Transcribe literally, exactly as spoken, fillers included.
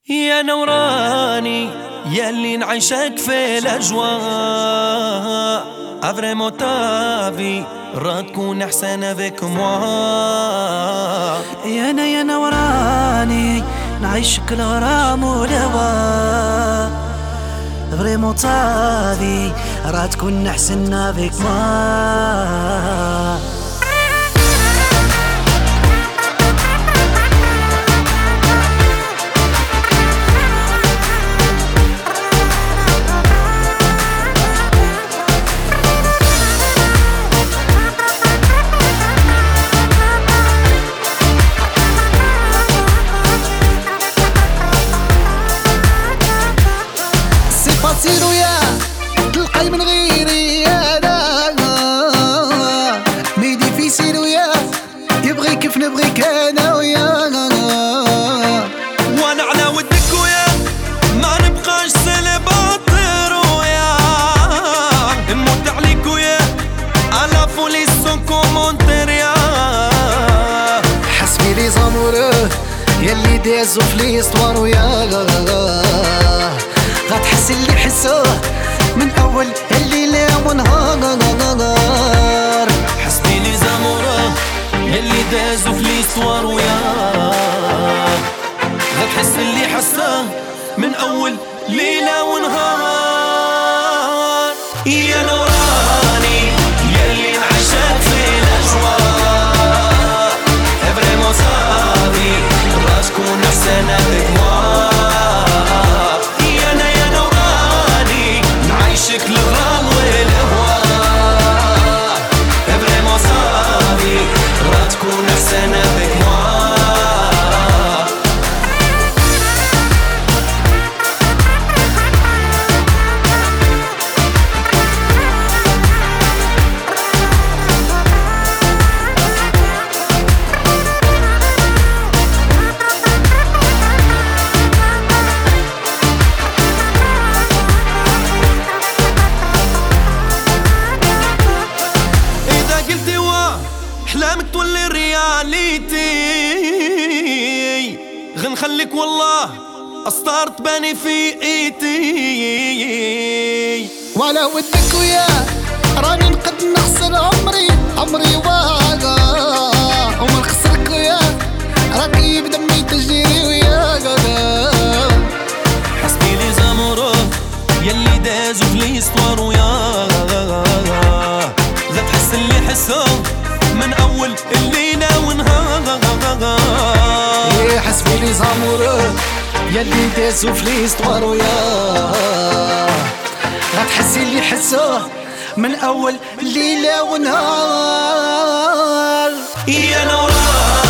يا نوراني ياللي نعيشك في الأجواء أفريمون تافي راه تكون أحسن افيك موا. يا انا يا نوراني نعيشك الغرام والهوا فريمون تافي راه تكون أحسن افيك موا. سيرو يا تلقاي من غيري انا ميدي في سيرو يا يبغي كيف نبغيك انا ويا وانا على ودك ويا ما نبقاش سيليباتير ويا نموت عليك ويا على فولي سون كومونتير يا حسبي لي زاموره ياللي دازو في ليستوار ويا غتحس اللي حسوه من اول الليله ونهار. حسبي لي زاموره ياللي دازو في ليستوار وياه غتحس اللي حساه من اول ليله ونهار. يا نوراني ياللي نعيشك في الاجواء فريمون صافي راه تكون احسن افيك موا. عيشك الغرام والهواء فريمون صافي راه تكون أحسن افيك موا. أحلامك تولي رياليتي غنخليك والله أسطار تباني في ايتي. وعلى ودك ويا راني نقد نخسر عمري عمري واقع وما نخسرك ويا راكي بدمي تجري ويا حسبي لي زامورو ياللي دازو في ليستوار ويا غتحس اللي حسو من أول الليلة ونهار. إيه حسبي لي زاموره ياللي دازو في ليستوار وياه غتحسي اللي حسوه من أول ليلة ونهار. يا نوران